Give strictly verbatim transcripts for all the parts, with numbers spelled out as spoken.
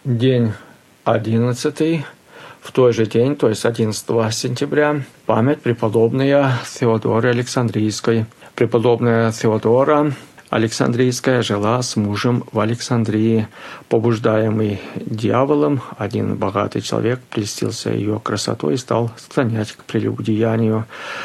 День одиннадцатый. В тот же день, то есть одиннадцатого сентября, память преподобной Феодоры Александрийской. Преподобная Феодора Александрийская жила с мужем в Александрии. Побуждаемый дьяволом, один богатый человек прельстился ее красотой и стал склонять к прелюбодеянию.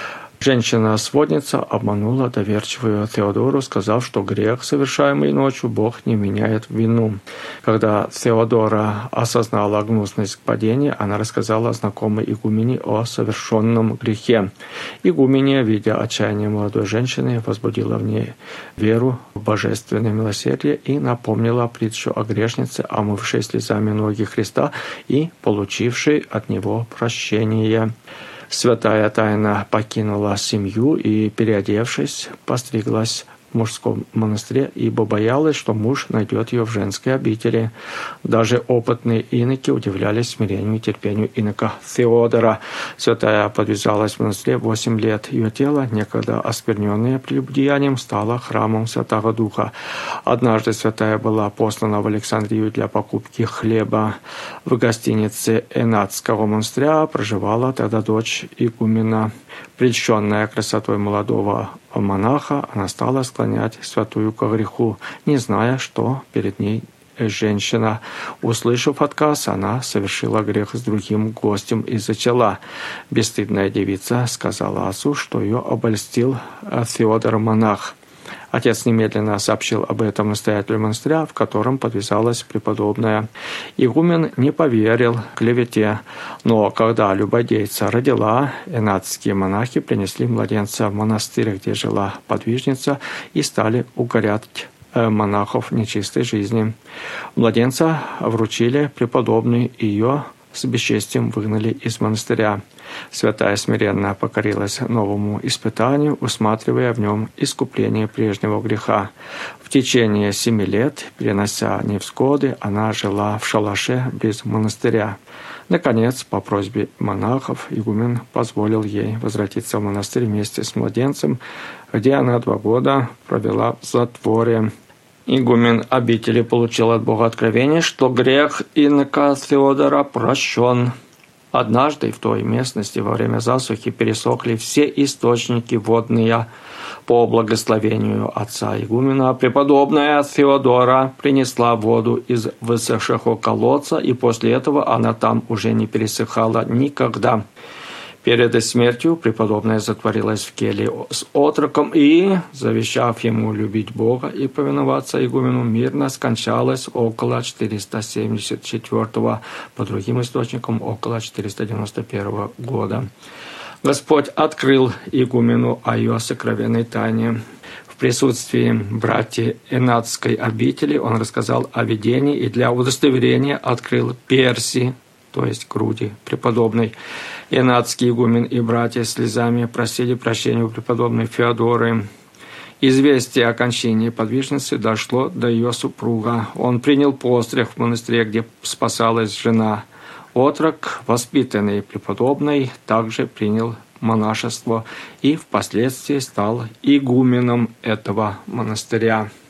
Женщина-сводница обманула доверчивую Феодору, сказав, что грех, совершаемый ночью, Бог не меняет в вину. Когда Феодора осознала гнусность падения, она рассказала знакомой игумене о совершенном грехе. Игуменя, видя отчаяние молодой женщины, возбудила в ней веру в божественное милосердие и напомнила притчу о грешнице, омывшей слезами ноги Христа и получившей от Него прощение. Святая Тайна покинула семью и, переодевшись, постриглась в мужском монастыре, ибо боялась, что муж найдет ее в женской обители. Даже опытные иноки удивлялись смирению и терпению инока Феодора. Святая подвязалась в монастыре восемь лет. Ее тело, некогда оскверненное прелюбодеянием, стало храмом Святого Духа. Однажды святая была послана в Александрию для покупки хлеба. В гостинице Энатского монастыря проживала тогда дочь игумена. Прельщенная красотой молодого монаха, она стала склонять святую ко греху, не зная, что перед ней женщина. Услышав отказ, она совершила грех с другим гостем и зачала. Бесстыдная девица сказала отцу, что ее обольстил Феодор-монах. Отец немедленно сообщил об этом настоятелю монастыря, в котором подвязалась преподобная. Игумен не поверил клевете, но когда любодейца родила, энатские монахи принесли младенца в монастырь, где жила подвижница, и стали укорять монахов нечистой жизни. Младенца вручили преподобной, и ее с бесчестием выгнали из монастыря. Святая смиренно покорилась новому испытанию, усматривая в нем искупление прежнего греха. В течение семи лет, перенося невзгоды, она жила в шалаше близ монастыря. Наконец, по просьбе монахов, игумен позволил ей возвратиться в монастырь вместе с младенцем, где она два года провела в затворе. Игумен обители получил от Бога откровение, что грех инока Феодора прощен. Однажды в той местности во время засухи пересохли все источники водные. По благословению отца игумена преподобная Феодора принесла воду из высохшего колодца, и после этого она там уже не пересыхала никогда. Перед смертью преподобная затворилась в келье с отроком и, завещав ему любить Бога и повиноваться игумену, мирно скончалась около четыреста семьдесят четвёртого, по другим источникам около четыреста девяносто первого года. Господь открыл игумену о ее сокровенной тайне. В присутствии братьев Энатской обители он рассказал о видении и для удостоверения открыл перси, то есть груди преподобной. Энатский игумен и братья слезами просили прощения у преподобной Феодоры. Известие о кончине подвижницы дошло до ее супруга. Он принял постриг в монастыре, где спасалась жена. Отрок, воспитанный преподобной, также принял монашество и впоследствии стал игуменом этого монастыря.